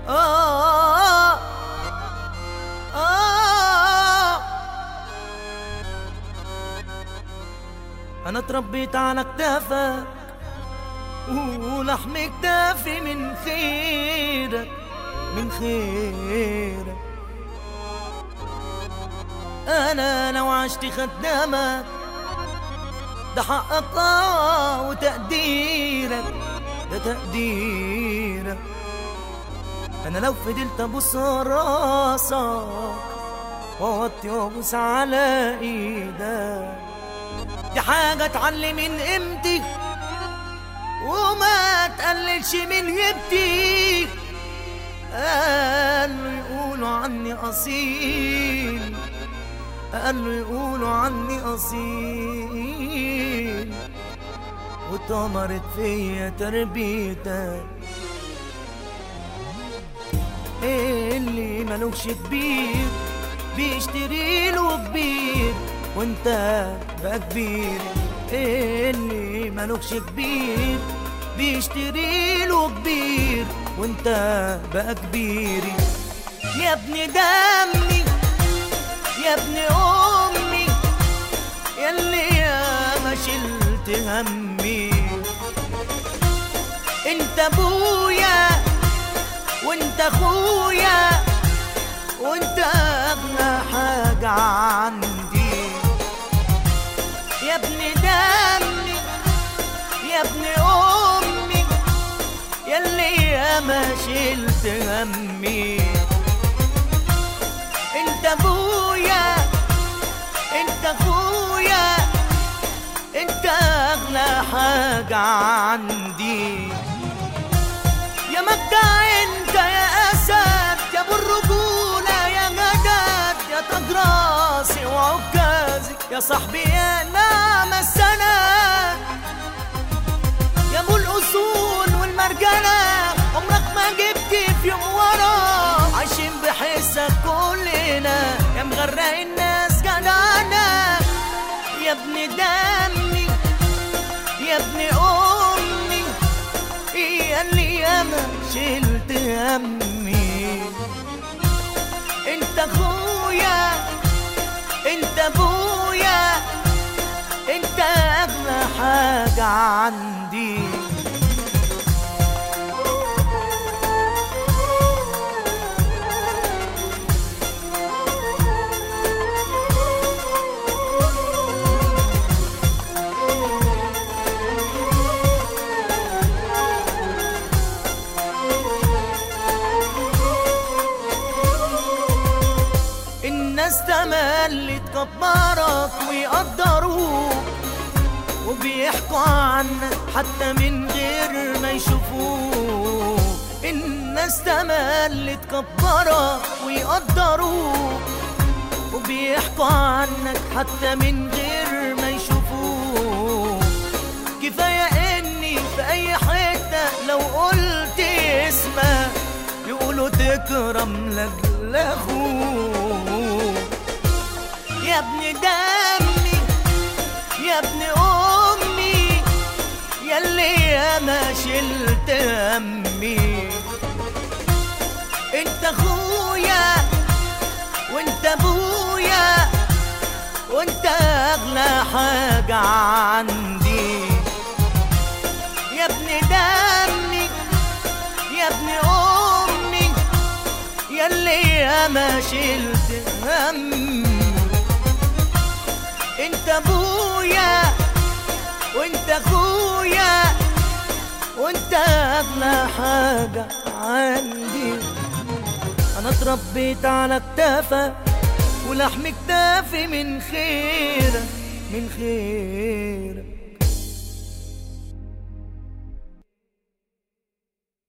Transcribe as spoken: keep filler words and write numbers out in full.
آه آه أنا اتربيت على كتافك ولحم كتافي من خيرك من خيرك. أنا لو عشت خدامك ده حقك آه وتقديرك ده تقديرك. أنا لو فضلت أبص راسك وأوطي وأبوس على إيدك دي حاجة تعلي من قيمتي وما تقللش من هيبتي. قالوا يقولوا عني أصيل قالوا يقولوا عني أصيل واتمرت فيا تربيتك. اللي ملوكش كبير بيشتري له كبير وانت بقى كبير. اللي ملوكش كبير بيشتري له كبير وانت بقى كبير. يا ابن دمي يا ابن امي ياللي يا ما شلت همي. انت ابويا وانت اخويا وانت اغلى حاجة عندي. يا ابن دمي يا ابن امي ياللي يا ما شلت همي. انت ابويا انت اخويا انت اغلى حاجة عندي. يا مبدع انت يا اسد يا ابو الرجولة يا غداد يا تاج راسي وعكازي يا صاحبي يا نعم السند يا ابو الاصول والمرجله. عمرك ما جبت في يوم ورا عايشين بحسك كلنا يا مغرق الناس جدعنا. يا ابن دمي يا ابن امي ياللي ياما شلت همي. انت اخويا انت ابويا انت اغلى حاجة عندي. الناس تملي تكبرك ويقدروك وبيحكوا عنك حتى من غير ما يشوفوك. الناس تملي تكبرك ويقدروك وبيحكوا عنك حتى من غير ما يشوفوك. كفاية اني في اي حتة لو قلت اسمك يقولوا تكرم لاجل اخوك. يا ابن دمي يا ابن امي ياللي يا ما شلت همي. انت اخويا وانت ابويا وانت اغلى حاجة عندي. يا ابن دمي يا ابن امي ياللي يا ما شلت همي. انت ابويا وانت اخويا وانت اغلى حاجة عندي. انا اتربيت على كتافك ولحم كتافي من خيرك من خيرك.